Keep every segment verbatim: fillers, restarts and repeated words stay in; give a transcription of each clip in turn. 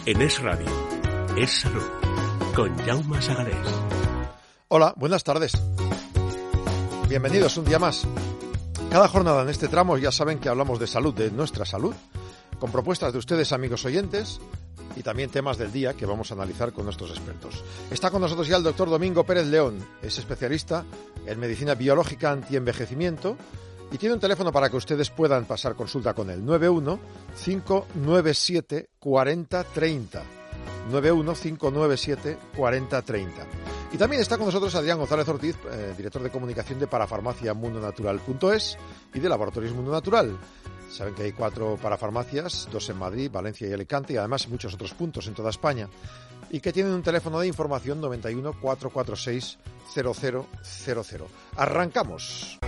En Es Radio, Es Salud, con Jaume Sagarés. Hola, buenas tardes. Bienvenidos un día más. Cada jornada en este tramo ya saben que hablamos de salud, de nuestra salud, con propuestas de ustedes, amigos oyentes, y también temas del día que vamos a analizar con nuestros expertos. Está con nosotros ya el doctor Domingo Pérez León, es especialista en medicina biológica antienvejecimiento y tiene un teléfono para que ustedes puedan pasar consulta con él, nueve uno cinco nueve siete cuatro cero tres cero, nueve uno cinco nueve siete cuatro cero tres cero. Y también está con nosotros Adrián González Ortiz, eh, director de comunicación de parafarmacia mundo natural punto es y de Laboratorios Mundo Natural. Saben que hay cuatro parafarmacias, dos en Madrid, Valencia y Alicante, y además muchos otros puntos en toda España, y que tienen un teléfono de información noventa y uno cuatrocientos cuarenta y seis cero cero cero cero. ¡Arrancamos!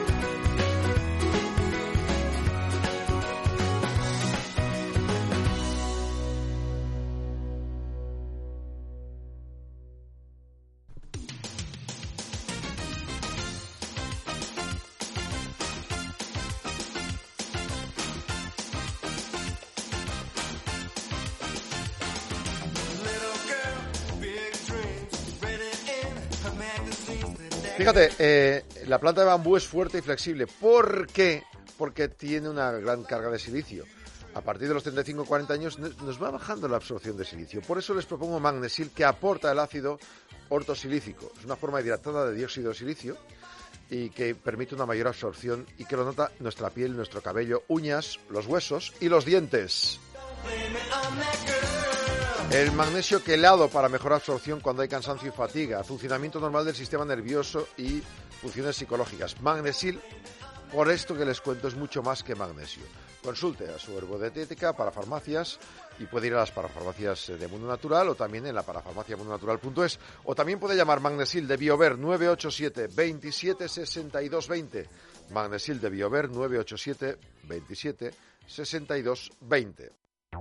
Fíjate, eh, la planta de bambú es fuerte y flexible. ¿Por qué? Porque tiene una gran carga de silicio. A partir de los treinta y cinco a cuarenta años nos va bajando la absorción de silicio. Por eso les propongo Magnesil, que aporta el ácido ortosilícico. Es una forma hidratada de dióxido de silicio y que permite una mayor absorción y que lo nota nuestra piel, nuestro cabello, uñas, los huesos y los dientes. El magnesio quelado para mejor absorción cuando hay cansancio y fatiga, funcionamiento normal del sistema nervioso y funciones psicológicas. Magnesil, por esto que les cuento, es mucho más que magnesio. Consulte a su herbodietética, parafarmacias, y puede ir a las parafarmacias de Mundo Natural o también en la parafarmacia mundo natural punto es. O también puede llamar Magnesil de Biover nueve ocho siete veintisiete sesenta y dos veinte. Magnesil de Biover nueve ocho siete veintisiete sesenta y dos veinte.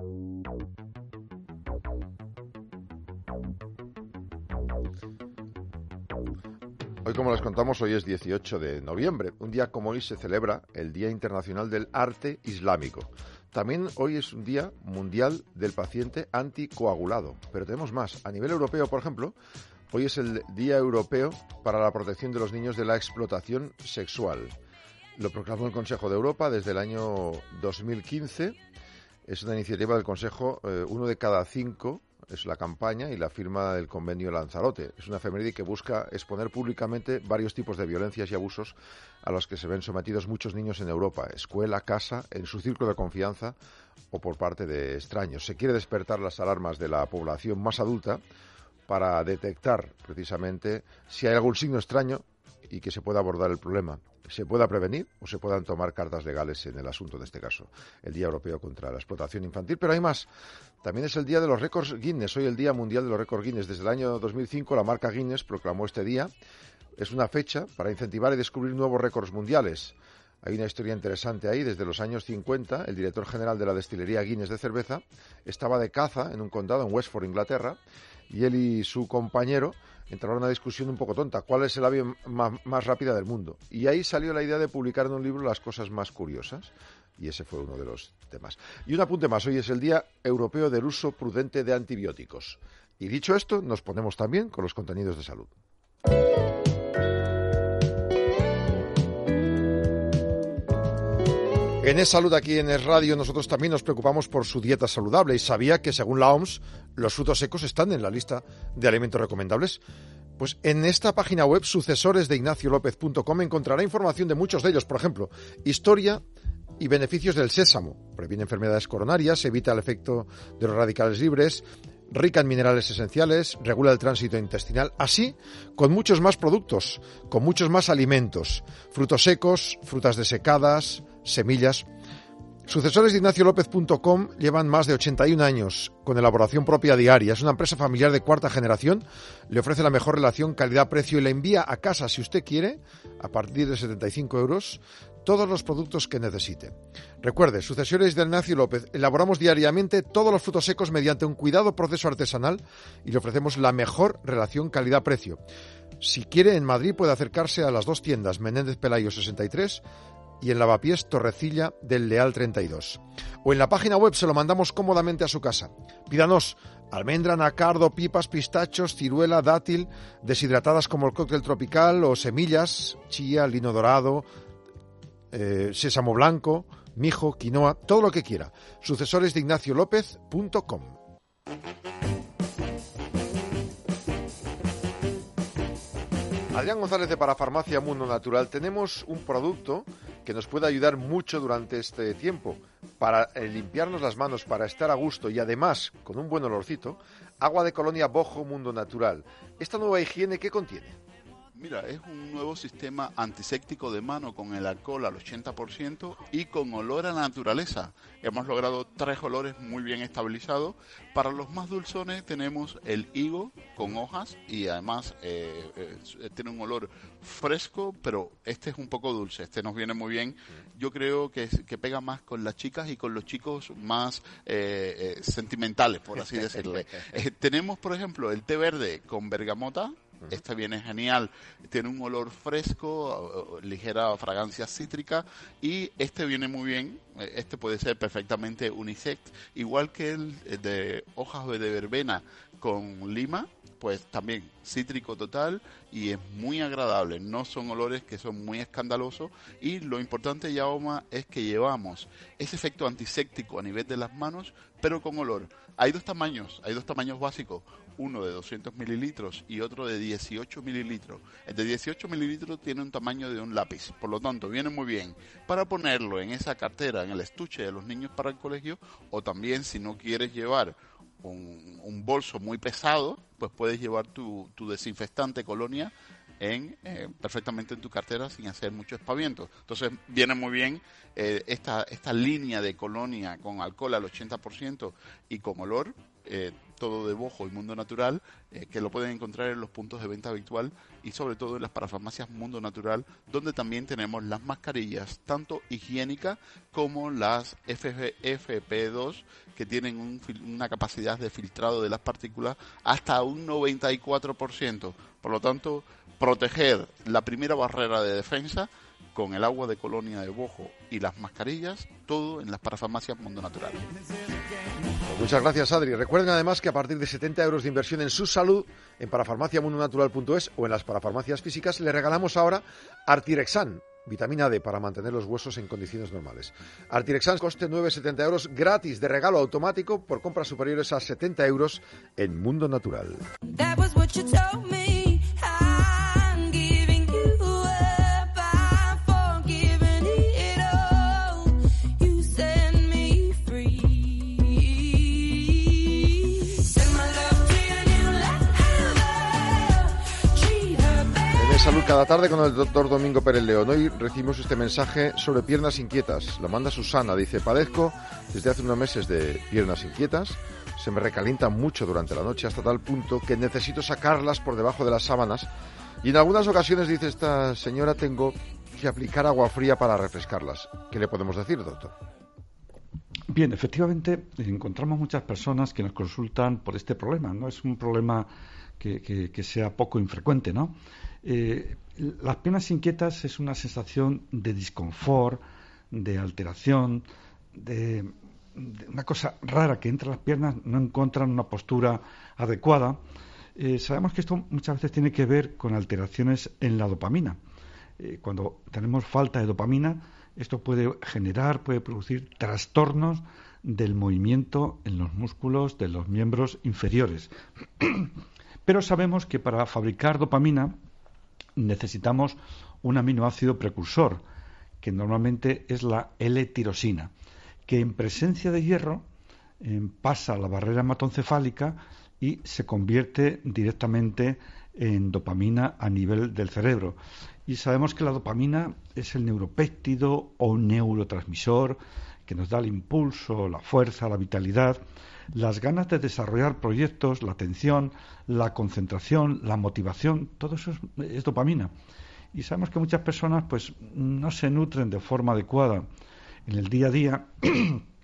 Hoy, como les contamos, hoy es dieciocho de noviembre. Un día como hoy se celebra el Día Internacional del Arte Islámico. También hoy es un Día Mundial del Paciente Anticoagulado. Pero tenemos más. A nivel europeo, por ejemplo, hoy es el Día Europeo para la Protección de los Niños de la Explotación Sexual. Lo proclamó el Consejo de Europa desde el año dos mil quince. Es una iniciativa del Consejo, eh, uno de cada cinco. Es la campaña y la firma del convenio Lanzarote. Es una efeméride que busca exponer públicamente varios tipos de violencias y abusos a los que se ven sometidos muchos niños en Europa, escuela, casa, en su círculo de confianza o por parte de extraños. Se quiere despertar las alarmas de la población más adulta para detectar precisamente si hay algún signo extraño y que se pueda abordar el problema. Se pueda prevenir o se puedan tomar cartas legales en el asunto, en este caso, el Día Europeo contra la Explotación Infantil. Pero hay más. También es el Día de los Récords Guinness, hoy el Día Mundial de los Récords Guinness. Desde el año dos mil cinco la marca Guinness proclamó este día. Es una fecha para incentivar y descubrir nuevos récords mundiales. Hay una historia interesante ahí. Desde los años cincuenta, el director general de la destilería Guinness de cerveza estaba de caza en un condado en Westford, Inglaterra, y él y su compañero entraron en una discusión un poco tonta. ¿Cuál es el avión más, más rápida del mundo? Y ahí salió la idea de publicar en un libro las cosas más curiosas. Y ese fue uno de los temas. Y un apunte más. Hoy es el Día Europeo del Uso Prudente de Antibióticos. Y dicho esto, nos ponemos también con los contenidos de salud. En Es Salud, aquí en Es Radio, nosotros también nos preocupamos por su dieta saludable. Y sabía que, según la O M S, los frutos secos están en la lista de alimentos recomendables. Pues en esta página web, sucesores de ignacio lópez punto com, encontrará información de muchos de ellos. Por ejemplo, historia y beneficios del sésamo. Previene enfermedades coronarias, evita el efecto de los radicales libres, rica en minerales esenciales, regula el tránsito intestinal, así con muchos más productos, con muchos más alimentos, frutos secos, frutas desecadas, semillas. Sucesores de ignacio lópez punto com llevan más de ochenta y un años con elaboración propia diaria. Es una empresa familiar de cuarta generación. Le ofrece la mejor relación calidad-precio y le envía a casa, si usted quiere, a partir de setenta y cinco euros, todos los productos que necesite. Recuerde, Sucesores de Ignacio López, elaboramos diariamente todos los frutos secos mediante un cuidado proceso artesanal y le ofrecemos la mejor relación calidad-precio. Si quiere, en Madrid puede acercarse a las dos tiendas, Menéndez Pelayo sesenta y tres y en Lavapiés Torrecilla del Leal treinta y dos. O en la página web se lo mandamos cómodamente a su casa. Pídanos almendra, anacardo, pipas, pistachos, ciruela, dátil, deshidratadas como el cóctel tropical o semillas, chía, lino dorado, eh, sésamo blanco, mijo, quinoa, todo lo que quiera. Sucesores de Ignacio López punto com. Adrián González de Parafarmacia Mundo Natural. Tenemos un producto que nos puede ayudar mucho durante este tiempo para eh, limpiarnos las manos, para estar a gusto y además con un buen olorcito. Agua de colonia Bojo Mundo Natural. ¿Esta nueva higiene qué contiene? Mira, es un nuevo sistema antiséptico de mano con el alcohol al ochenta por ciento y con olor a naturaleza. Hemos logrado tres olores muy bien estabilizados. Para los más dulzones tenemos el higo con hojas y además eh, eh, tiene un olor fresco, pero este es un poco dulce. Este nos viene muy bien. Yo creo que, que pega más con las chicas y con los chicos más eh, eh, sentimentales, por así decirle. Eh, tenemos, por ejemplo, el té verde con bergamota. Este viene genial, tiene un olor fresco, ligera fragancia cítrica y este viene muy bien, este puede ser perfectamente unisex, igual que el de hojas de verbena con lima, pues también cítrico total y es muy agradable, no son olores que son muy escandalosos y lo importante, Jaume, es que llevamos ese efecto antiséptico a nivel de las manos, pero con olor. Hay dos tamaños, hay dos tamaños básicos, uno de doscientos mililitros y otro de dieciocho mililitros. El de dieciocho mililitros tiene un tamaño de un lápiz, por lo tanto viene muy bien para ponerlo en esa cartera, en el estuche de los niños para el colegio, o también si no quieres llevar un, un bolso muy pesado, pues puedes llevar tu, tu desinfectante colonia en eh, perfectamente en tu cartera sin hacer mucho espaviento. Entonces viene muy bien eh, esta, esta línea de colonia con alcohol al ochenta por ciento y con olor, eh, todo de Bojo y Mundo Natural, eh, que lo pueden encontrar en los puntos de venta habitual y sobre todo en las parafarmacias Mundo Natural, donde también tenemos las mascarillas, tanto higiénicas como las F F P dos, que tienen un, una capacidad de filtrado de las partículas hasta un noventa y cuatro por ciento. Por lo tanto, proteger la primera barrera de defensa con el agua de colonia de Bojo y las mascarillas, todo en las parafarmacias Mundo Natural. Muchas gracias, Adri. Recuerden además que a partir de setenta euros de inversión en su salud, en parafarmacia mundo natural punto es o en las parafarmacias físicas, le regalamos ahora Artirexan, vitamina D para mantener los huesos en condiciones normales. Artirexan coste nueve con setenta euros, gratis de regalo automático por compras superiores a setenta euros en Mundo Natural. Salud cada tarde con el doctor Domingo Pérez León. Hoy recibimos este mensaje sobre piernas inquietas. Lo manda Susana. Dice: padezco desde hace unos meses de piernas inquietas. Se me recalientan mucho durante la noche hasta tal punto que necesito sacarlas por debajo de las sábanas. Y en algunas ocasiones, dice esta señora, tengo que aplicar agua fría para refrescarlas. ¿Qué le podemos decir, doctor? Bien, efectivamente encontramos muchas personas que nos consultan por este problema. No es un problema que, que, que sea poco infrecuente, ¿no? Eh, las piernas inquietas es una sensación de disconfort, de alteración, de, de una cosa rara que entre las piernas no encuentran una postura adecuada. Eh, sabemos que esto muchas veces tiene que ver con alteraciones en la dopamina. Eh, cuando tenemos falta de dopamina, esto puede generar, puede producir trastornos del movimiento en los músculos de los miembros inferiores. Pero sabemos que para fabricar dopamina necesitamos un aminoácido precursor, que normalmente es la L-tirosina, que en presencia de hierro eh, pasa la barrera hematoencefálica y se convierte directamente en dopamina a nivel del cerebro. Y sabemos que la dopamina es el neuropéptido o neurotransmisor que nos da el impulso, la fuerza, la vitalidad, las ganas de desarrollar proyectos, la atención, la concentración, la motivación, todo eso es, es dopamina. Y sabemos que muchas personas pues no se nutren de forma adecuada en el día a día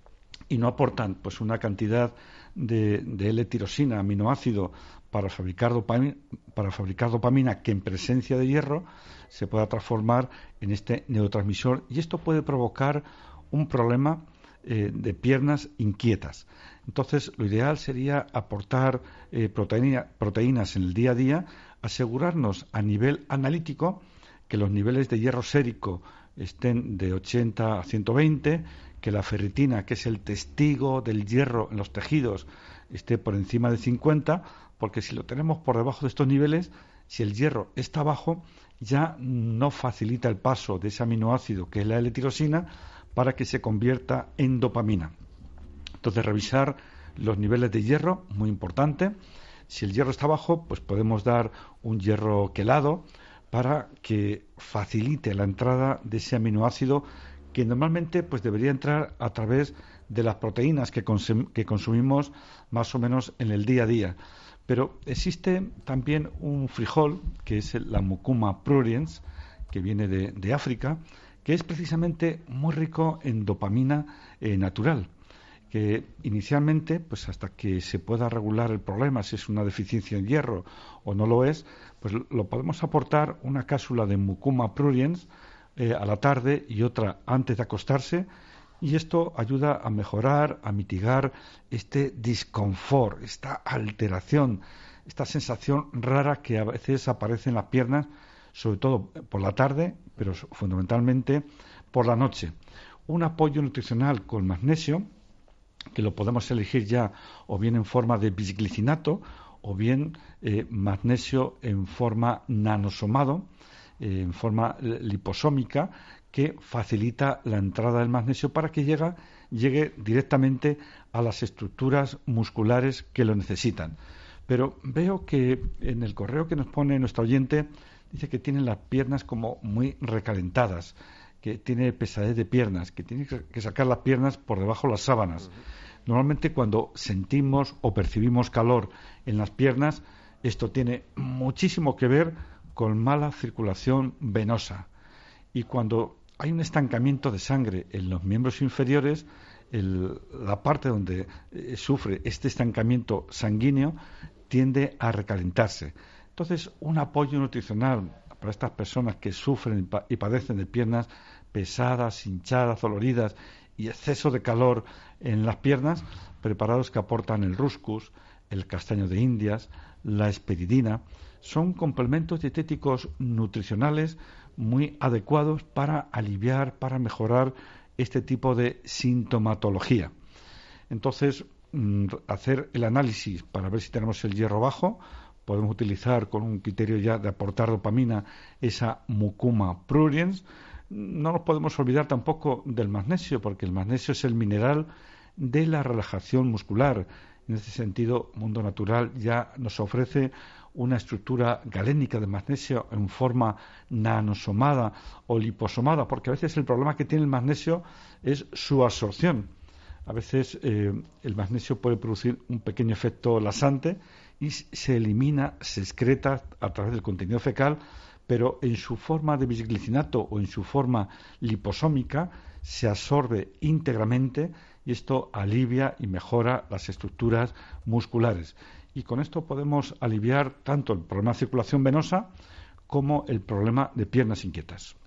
y no aportan pues una cantidad de, de L-tirosina, aminoácido, para fabricar dopamina, para fabricar dopamina que en presencia de hierro se pueda transformar en este neurotransmisor, y esto puede provocar un problema eh, de piernas inquietas. Entonces, lo ideal sería aportar eh, proteína, proteínas en el día a día, asegurarnos a nivel analítico que los niveles de hierro sérico estén de ochenta a ciento veinte, que la ferritina, que es el testigo del hierro en los tejidos, esté por encima de cincuenta, porque si lo tenemos por debajo de estos niveles, si el hierro está bajo, ya no facilita el paso de ese aminoácido, que es la L-tirosina, para que se convierta en dopamina. Entonces, revisar los niveles de hierro, muy importante. Si el hierro está bajo, pues podemos dar un hierro quelado para que facilite la entrada de ese aminoácido, que normalmente pues debería entrar a través de las proteínas que, consum- que consumimos más o menos en el día a día. Pero existe también un frijol, que es la Mucuma pruriens, que viene de, de África, que es precisamente muy rico en dopamina eh, natural, que inicialmente, pues hasta que se pueda regular el problema, si es una deficiencia en hierro o no lo es, pues lo podemos aportar una cápsula de Mucuma pruriens eh, a la tarde y otra antes de acostarse, y esto ayuda a mejorar, a mitigar este disconfort, esta alteración, esta sensación rara que a veces aparece en las piernas, sobre todo por la tarde, pero fundamentalmente por la noche. Un apoyo nutricional con magnesio, que lo podemos elegir ya o bien en forma de bisglicinato o bien eh, magnesio en forma nanosomado, eh, en forma liposómica, que facilita la entrada del magnesio para que llegue, llegue directamente a las estructuras musculares que lo necesitan. Pero veo que en el correo que nos pone nuestro oyente dice que tiene las piernas como muy recalentadas, que tiene pesadez de piernas, que tiene que sacar las piernas por debajo de las sábanas. Uh-huh. Normalmente cuando sentimos o percibimos calor en las piernas, esto tiene muchísimo que ver con mala circulación venosa. Y cuando hay un estancamiento de sangre en los miembros inferiores, el, la parte donde eh, sufre este estancamiento sanguíneo tiende a recalentarse. Entonces, un apoyo nutricional para estas personas que sufren y, pa- y padecen de piernas pesadas, hinchadas, doloridas y exceso de calor en las piernas, preparados que aportan el ruscus, el castaño de Indias, la esperidina, son complementos dietéticos nutricionales muy adecuados para aliviar, para mejorar este tipo de sintomatología. Entonces, mmm, hacer el análisis para ver si tenemos el hierro bajo. Podemos utilizar con un criterio ya de aportar dopamina esa Mucuma pruriens. No nos podemos olvidar tampoco del magnesio, porque el magnesio es el mineral de la relajación muscular. En ese sentido, Mundo Natural ya nos ofrece una estructura galénica de magnesio en forma nanosomada o liposomada, porque a veces el problema que tiene el magnesio es su absorción. A veces eh, el magnesio puede producir un pequeño efecto lasante y se elimina, se excreta a través del contenido fecal, pero en su forma de bisglicinato o en su forma liposómica se absorbe íntegramente, y esto alivia y mejora las estructuras musculares. Y con esto podemos aliviar tanto el problema de circulación venosa como el problema de piernas inquietas.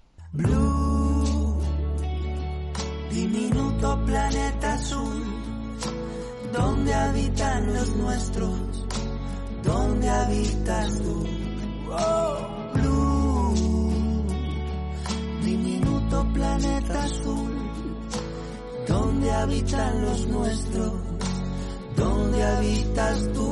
Blue, diminuto planeta azul, donde habitan los nuestros, donde habitas tú. Oh, Blue, diminuto planeta azul, donde habitan los nuestros, donde habitas tú.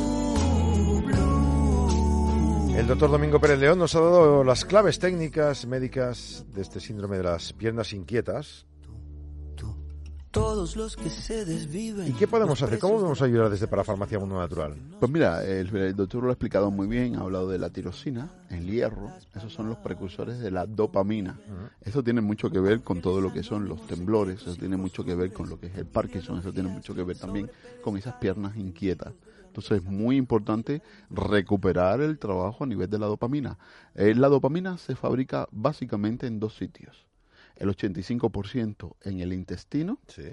El doctor Domingo Pérez León nos ha dado las claves técnicas médicas de este síndrome de las piernas inquietas. Todos los que se desviven. ¿Y qué podemos hacer? ¿Cómo podemos ayudar desde Parafarmacia Mundo Natural? Pues mira, el, el doctor lo ha explicado muy bien, ha hablado de la tirosina, el hierro, esos son los precursores de la dopamina. Uh-huh. Eso tiene mucho que ver con todo lo que son los temblores, eso tiene mucho que ver con lo que es el Parkinson, eso tiene mucho que ver también con esas piernas inquietas. Entonces es muy importante recuperar el trabajo a nivel de la dopamina. Eh, la dopamina se fabrica básicamente en dos sitios. El ochenta y cinco por ciento en el intestino, sí,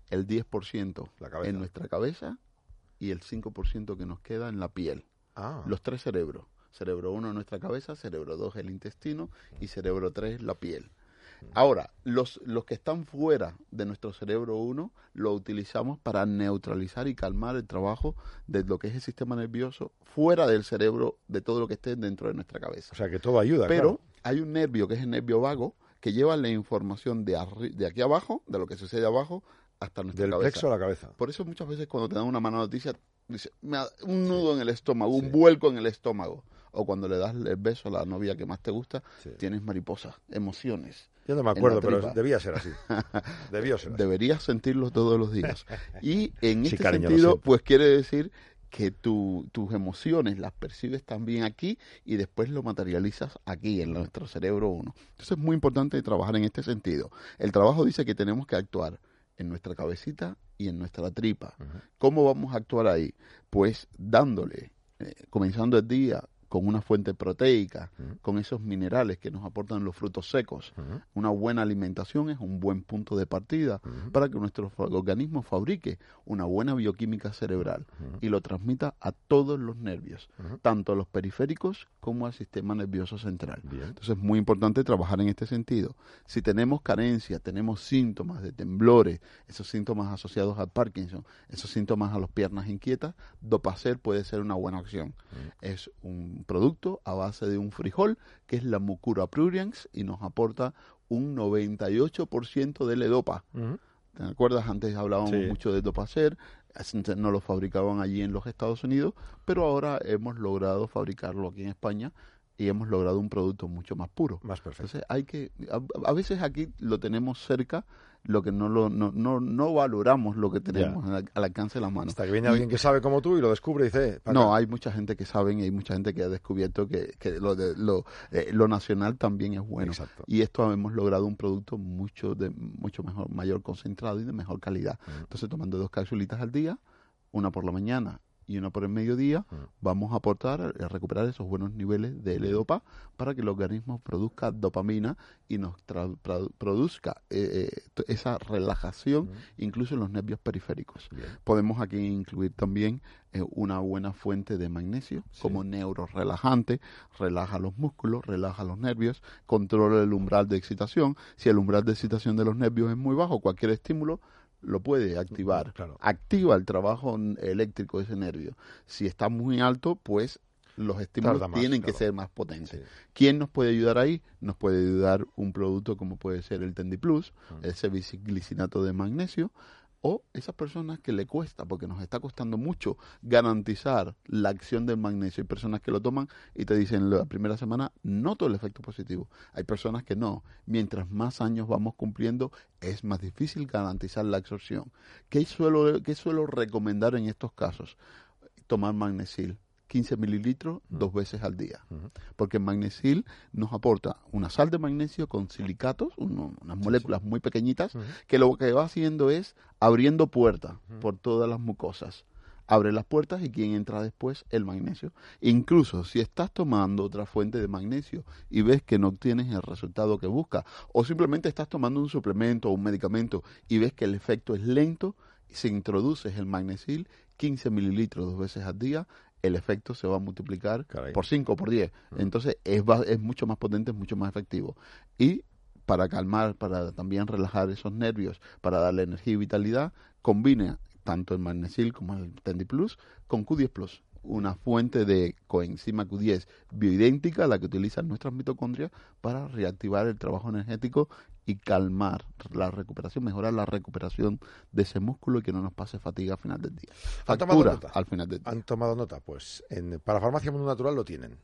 el diez por ciento La cabeza. en nuestra cabeza y el cinco por ciento que nos queda en la piel. Ah. Los tres cerebros. Cerebro uno en nuestra cabeza, cerebro dos el intestino y cerebro tres la piel. Ahora, los, los que están fuera de nuestro cerebro uno lo utilizamos para neutralizar y calmar el trabajo de lo que es el sistema nervioso fuera del cerebro, de todo lo que esté dentro de nuestra cabeza. O sea, que todo ayuda, Pero claro. hay un nervio que es el nervio vago que lleva la información de, arri- de aquí abajo, de lo que sucede abajo, hasta nuestra Del cabeza. plexo a la cabeza. Por eso muchas veces cuando te dan una mala noticia, dice, me da un nudo en el estómago, Sí. un vuelco en el estómago. O cuando le das el beso a la novia que más te gusta, Sí. tienes mariposas, emociones. Yo no me en la acuerdo, pero tripa. debía ser así. Debió ser así. Deberías sentirlo todos los días. Y en Sí, este cariño, lo sentido, siento. pues quiere decir que tu, tus emociones las percibes también aquí y después lo materializas aquí en nuestro cerebro uno. Entonces es muy importante trabajar en este sentido. El trabajo dice que tenemos que actuar en nuestra cabecita y en nuestra tripa. Ujú. ¿Cómo vamos a actuar ahí? Pues dándole, eh, comenzando el día con una fuente proteica, Ujú. con esos minerales que nos aportan los frutos secos. Ujú. Una buena alimentación es un buen punto de partida Ujú. para que nuestro fa- organismo fabrique una buena bioquímica cerebral Ujú. y lo transmita a todos los nervios, Ujú. tanto a los periféricos como al sistema nervioso central. Bien. Entonces es muy importante trabajar en este sentido. Si tenemos carencia, tenemos síntomas de temblores, esos síntomas asociados al Parkinson, esos síntomas a las piernas inquietas, Dopacer puede ser una buena opción. Ujú. Es un producto a base de un frijol que es la Mucura pruriens y nos aporta un noventa y ocho por ciento de L-Dopa. Ujú. ¿Te acuerdas? Antes hablábamos Sí. mucho de Dopacer, no lo fabricaban allí en los Estados Unidos, pero ahora hemos logrado fabricarlo aquí en España y hemos logrado un producto mucho más puro. Más perfecto. Entonces hay que, a, a veces aquí lo tenemos cerca, lo que no lo no, no, no valoramos lo que tenemos Ya. al, al alcance de las manos. Hasta que viene Y- alguien que sabe como tú y lo descubre y dice... eh, pa' no, acá. hay mucha gente que sabe y hay mucha gente que ha descubierto que, que lo, de, lo, eh, lo nacional también es bueno. Exacto. Y esto hemos logrado un producto mucho de mucho mejor, mayor concentrado y de mejor calidad. Mm. Entonces, tomando dos cápsulitas al día, una por la mañana y una por el mediodía, Mm. vamos a aportar, a recuperar esos buenos niveles de L-Dopa para que el organismo produzca dopamina y nos tra- tra- produzca eh, eh, t- esa relajación, Mm. incluso en los nervios periféricos. Bien. Podemos aquí incluir también eh, una buena fuente de magnesio Sí. como neurorelajante, relaja los músculos, relaja los nervios, controla el umbral de excitación. Si el umbral de excitación de los nervios es muy bajo, cualquier estímulo lo puede activar. Claro. Activa el trabajo n- eléctrico de ese nervio. Si está muy alto, pues los estímulos Tarda más, tienen claro. que ser más potentes. Sí. ¿Quién nos puede ayudar ahí? Nos puede ayudar un producto como puede ser el Tendiplus, Mm. ese biciclisinato de magnesio, o esas personas que le cuesta, porque nos está costando mucho garantizar la acción del magnesio. Hay personas que lo toman y te dicen la primera semana, noto el efecto positivo. Hay personas que no. Mientras más años vamos cumpliendo, es más difícil garantizar la absorción. ¿Qué suelo, qué suelo recomendar en estos casos? Tomar magnesil. quince mililitros dos veces al día. Ujú. Porque el magnesil nos aporta una sal de magnesio con silicatos, uno- unas moléculas muy pequeñitas, Ujú. que lo que va haciendo es abriendo puertas Ujú. por todas las mucosas. Abre las puertas y quien entra después, el magnesio. Incluso si estás tomando otra fuente de magnesio y ves que no obtienes el resultado que buscas, o simplemente estás tomando un suplemento o un medicamento y ves que el efecto es lento, si introduces el magnesil, quince mililitros dos veces al día, el efecto se va a multiplicar Caray. por cinco o por diez. Mm. Entonces es, va- es mucho más potente, es mucho más efectivo. Y para calmar, para también relajar esos nervios, para darle energía y vitalidad, combina tanto el magnesil como el Tendiplus con Q diez Plus, una fuente de coenzima Q diez bioidéntica a la que utilizan nuestras mitocondrias para reactivar el trabajo energético y calmar la recuperación, mejorar la recuperación de ese músculo y que no nos pase fatiga al final del día. ¿Han tomado Factura nota? al final del día. ¿Han tomado nota? Pues en Parafarmacia Mundo Natural lo tienen.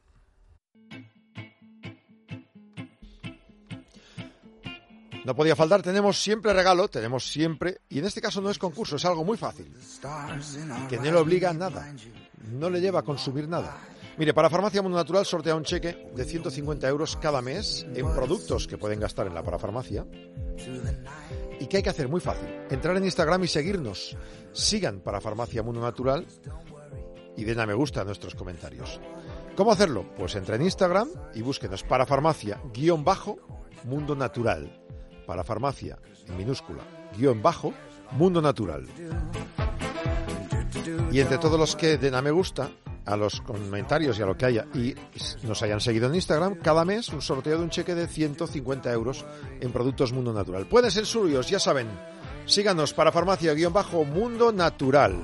No podía faltar, tenemos siempre regalo, tenemos siempre, y en este caso no es concurso, es algo muy fácil, que no le obliga a nada, no le lleva a consumir nada. Mire, para Farmacia Mundo Natural sortea un cheque de ciento cincuenta euros cada mes en productos que pueden gastar en la parafarmacia. ¿Y qué hay que hacer? Muy fácil, entrar en Instagram y seguirnos. Sigan para Farmacia Mundo Natural y den a me gusta a nuestros comentarios. ¿Cómo hacerlo? Pues entra en Instagram y búsquenos para farmacia guión bajo Mundo Natural. Para farmacia en minúscula guión bajo Mundo Natural. Y entre todos los que den a me gusta, a los comentarios y a lo que haya, y nos hayan seguido en Instagram, cada mes un sorteo de un cheque de ciento cincuenta euros en productos Mundo Natural. Pueden ser suyos, ya saben. Síganos para farmacia-mundo natural.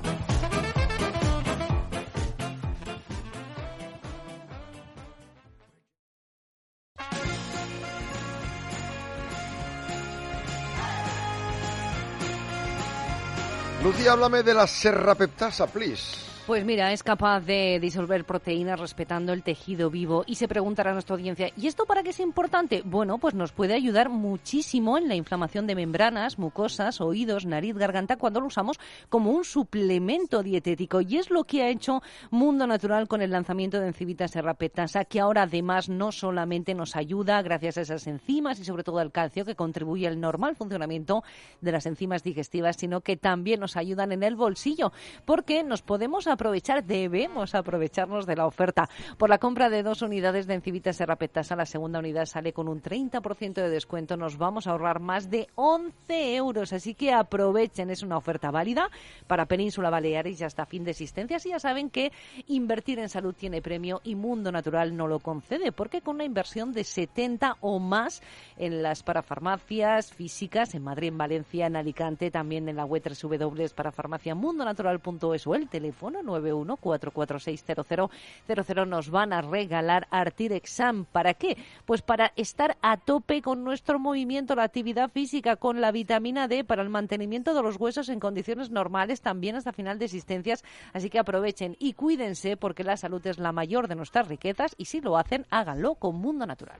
Lucía, háblame de la serrapeptasa, please. Pues mira, es capaz de disolver proteínas respetando el tejido vivo. Y se preguntará a nuestra audiencia, ¿y esto para qué es importante? Bueno, pues nos puede ayudar muchísimo en la inflamación de membranas, mucosas, oídos, nariz, garganta, cuando lo usamos como un suplemento dietético. Y es lo que ha hecho Mundo Natural con el lanzamiento de Encivita Serrapeptasa, que ahora además no solamente nos ayuda gracias a esas enzimas y sobre todo al calcio que contribuye al normal funcionamiento de las enzimas digestivas, sino que también nos ayudan en el bolsillo, porque nos podemos aprovechar, debemos aprovecharnos de la oferta. Por la compra de dos unidades de Encivita Serrapeptasa, la segunda unidad sale con un treinta por ciento de descuento. Nos vamos a ahorrar más de once euros, así que aprovechen. Es una oferta válida para Península Baleares y hasta fin de existencias. Y ya saben que invertir en salud tiene premio y Mundo Natural no lo concede, porque con una inversión de setenta o más en las parafarmacias físicas, en Madrid, en Valencia, en Alicante, también en la web doble u doble u doble u punto parafarmacia mundo natural punto es o el teléfono nueve uno cuatro cuatro seis cero cero cero cero, nos van a regalar Artirexam. ¿Para qué? Pues para estar a tope con nuestro movimiento, la actividad física, con la vitamina D, para el mantenimiento de los huesos en condiciones normales, también hasta final de existencias. Así que aprovechen y cuídense, porque la salud es la mayor de nuestras riquezas, y si lo hacen, háganlo con Mundo Natural.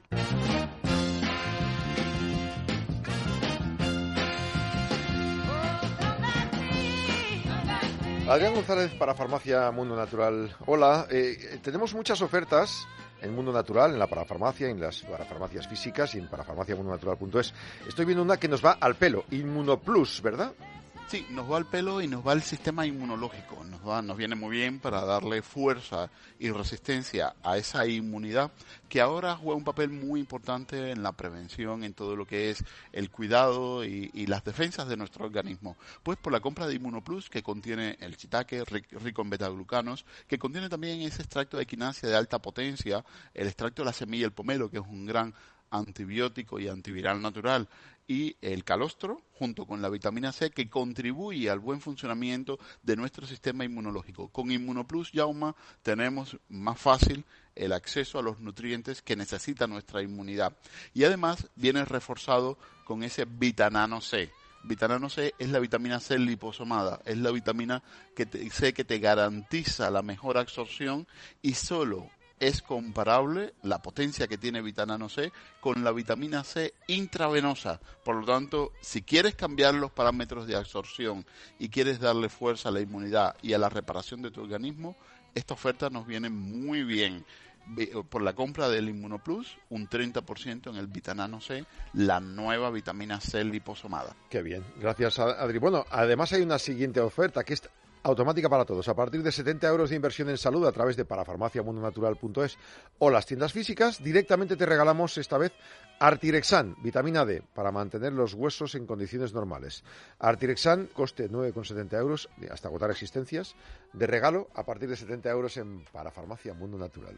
Adrián González para Farmacia Mundo Natural. Hola, eh, tenemos muchas ofertas en Mundo Natural, en la parafarmacia, en las parafarmacias físicas y en parafarmacia mundo natural punto es. Estoy viendo una que nos va al pelo, Inmunoplus, ¿verdad? Sí, nos va al pelo y nos va al sistema inmunológico. Nos va, nos viene muy bien para darle fuerza y resistencia a esa inmunidad que ahora juega un papel muy importante en la prevención, en todo lo que es el cuidado y, y las defensas de nuestro organismo. Pues por la compra de Inmunoplus, que contiene el shiitake rico en betaglucanos, que contiene también ese extracto de equinacia de alta potencia, el extracto de la semilla del pomelo, que es un gran antibiótico y antiviral natural, y el calostro, junto con la vitamina C, que contribuye al buen funcionamiento de nuestro sistema inmunológico. Con Inmunoplus, Yauma, tenemos más fácil el acceso a los nutrientes que necesita nuestra inmunidad. Y además viene reforzado con ese Vitanano C. Vitanano C es la vitamina C liposomada, es la vitamina que te, C que te garantiza la mejor absorción, y solo es comparable la potencia que tiene Vitanano C con la vitamina C intravenosa. Por lo tanto, si quieres cambiar los parámetros de absorción y quieres darle fuerza a la inmunidad y a la reparación de tu organismo, esta oferta nos viene muy bien. Por la compra del Inmunoplus, un treinta por ciento en el Vitanano C, la nueva vitamina C liposomada. Qué bien, gracias Adri. Bueno, además hay una siguiente oferta que es automática para todos. A partir de setenta euros de inversión en salud a través de parafarmacia mundo natural punto es o las tiendas físicas, directamente te regalamos esta vez Artirexan, vitamina D, para mantener los huesos en condiciones normales. Artirexan, coste nueve con setenta euros, hasta agotar existencias, de regalo a partir de setenta euros en parafarmacia Mundo Natural.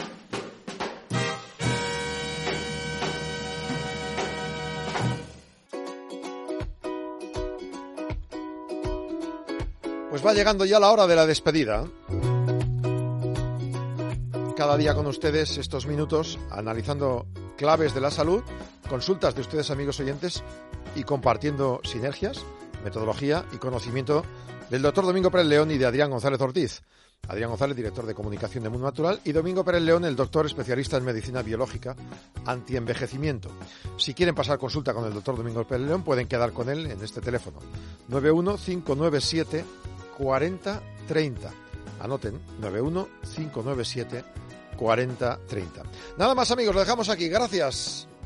Pues va llegando ya la hora de la despedida. Cada día con ustedes estos minutos analizando claves de la salud, consultas de ustedes amigos oyentes y compartiendo sinergias, metodología y conocimiento del doctor Domingo Pérez León y de Adrián González Ortiz. Adrián González, director de comunicación de Mundo Natural, y Domingo Pérez León, el doctor especialista en medicina biológica antienvejecimiento. Si quieren pasar consulta con el doctor Domingo Pérez León, pueden quedar con él en este teléfono nueve uno cinco nueve siete cuarenta treinta. Anoten, nueve uno cinco nueve siete cuarenta treinta. Nada más amigos, lo dejamos aquí. Gracias.